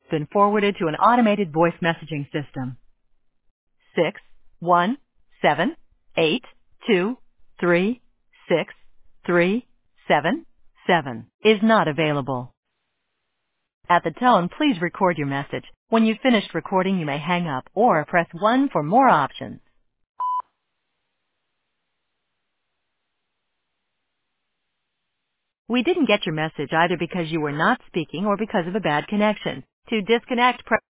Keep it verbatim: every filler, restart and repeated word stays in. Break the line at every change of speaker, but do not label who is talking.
been forwarded to an automated voice messaging system. Six one seven eight two three six three seven seven is not available. At the tone, please record your message. When you've finished recording, you may hang up or press one for more options. We didn't get your message either because you were not speaking or because of a bad connection. To disconnect, press